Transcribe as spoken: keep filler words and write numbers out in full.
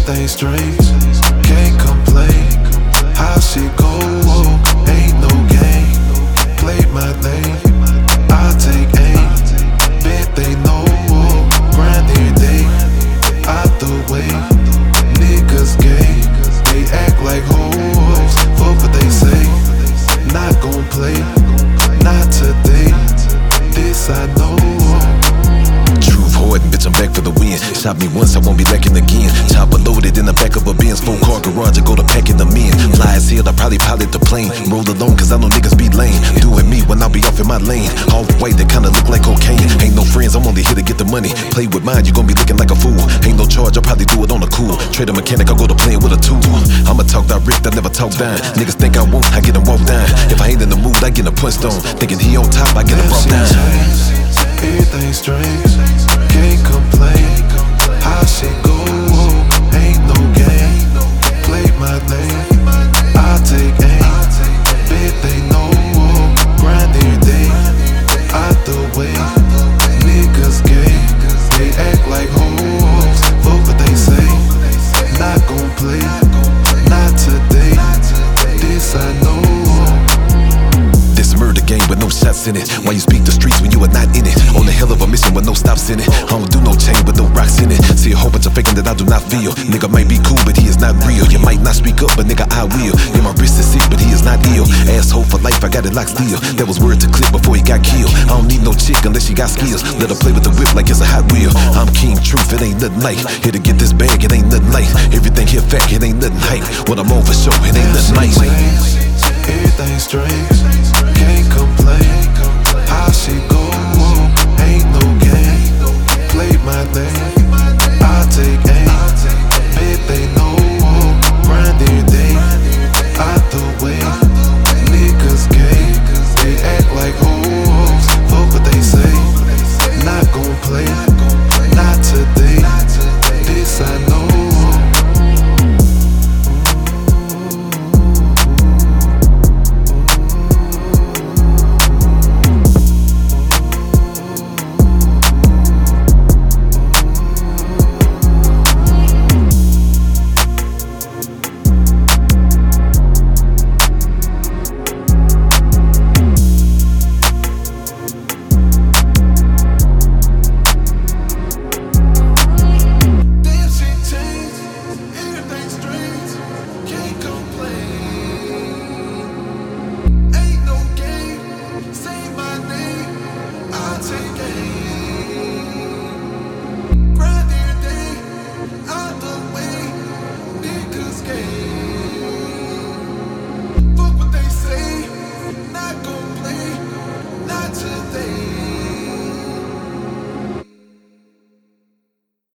everything straight, can't complain. How shit go, ain't no game. Play my lane, I take aim. Bet they know, grind every day. Out the way, niggas gay. They act like hoes, fuck what they say. Not gon' play, not today. This I know. Truth hard and bitch, I'm back for the win. Shot me once, I won't be lacking again. Chopper loaded in the back of a Benz, full car garage, I go to packing them in. Fly as hell, I probably pilot the plane. Roll alone, cause I know niggas be lame. Doing me when I be off in my lane. All white, that kinda look like cocaine. Ain't no friends, I'm only here to get the money. Play with mine, you gon' be looking like a fool. Ain't no charge, I'll probably do it on the cool. Trade a mechanic, I'll go to playing with a tool. I'ma talk direct, I never talk down. Niggas think I won't, I get them walk down. If I ain't in the mood, I get a punch on. Thinking he on top, I get him brought down. Everything straight, can't complain. How shit go, ain't no game. Play my lane, I take aim. Bet they know, grind every day. Out the way, niggas gay. They act like hoes, fuck what they say. Not gon' play, not today. This I know. This murder game with no shots in it. Why you speak the streets when you are not in it? On the hell of a mission with no stops in it. I don't do no chain with no rocks in it. See a whole bunch of faking that I do not feel. Nigga might be cool, but he is not real. You might not speak up, but nigga I will. Yeah, my wrist is sick, but he is not ill. Asshole for life, I got it locked still. That was word to clip before he got killed. I don't need no chick unless she got skills. Let her play with the whip like it's a Hot Wheel. I'm king truth, it ain't nothing light. Here to get this bag, it ain't nothing light. Everything here fact, it ain't nothing hype. What I'm on for show, it ain't nothing nice. Everything straight, can't complain. How shit go, ain't no game. Play my lane.